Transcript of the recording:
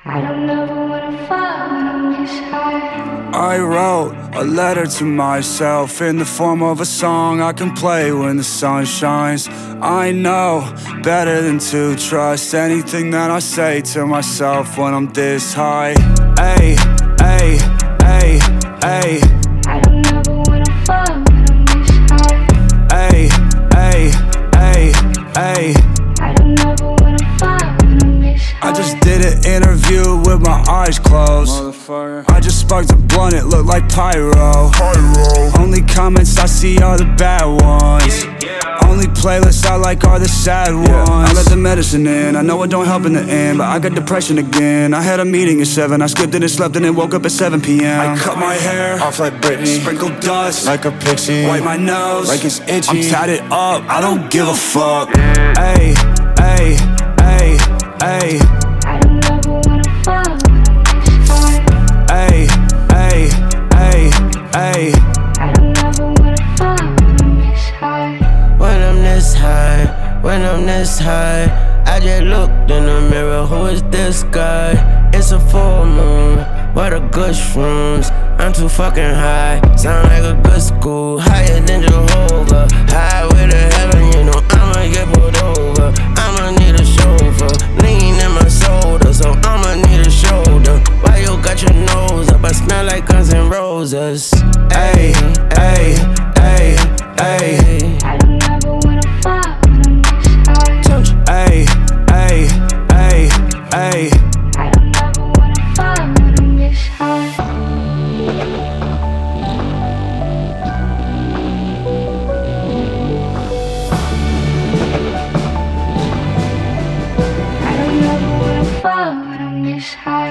I don't ever wanna fall when I'm this high. I wrote a letter to myself in the form of a song I can play when the sun shines. I know better than to trust anything that I say to myself when I'm this high. Ay, ay, ay, ay. I don't ever wanna fall when I'm this high. Ay, ay, ay, ay. I don't ever wanna fall when I'm this high. I just did an interview with my eyes closed. I just sparked a blunt, it looked like pyro. Only comments I see are the bad ones. Only playlists I like are the sad ones. I let the medicine in, I know it don't help in the end, but I got depression again. I had a meeting at 7, I skipped it and slept and then woke up at 7 p.m. I cut my hair off like Britney, sprinkled dust like a pixie, wipe my nose like it's itchy, I'm tatted up, I don't give a fuck. Ay, ay, ay, ay. I don't ever wanna fall when I'm this high. Ay, ay, ay, ay. I don't ever wanna fall when I'm this high. When I'm this high, when I'm this high, I just looked in the mirror, who is this guy? It's a full moon, where the good shrooms? I'm too fucking high, sound like a good school, higher than Jehovah. Highway to heaven, you know I'ma get pulled over. I'ma need a chauffeur, lean in my soda, so I'ma need a shoulder. Why you got your nose up? I smell like Guns N' Roses. Ay, ay, ay, ay. I don't ever wanna fall when I'm this high. Ay, ay, ay, ay. I don't ever wanna fall when I'm this high. I don't ever wanna fall when I'm this high.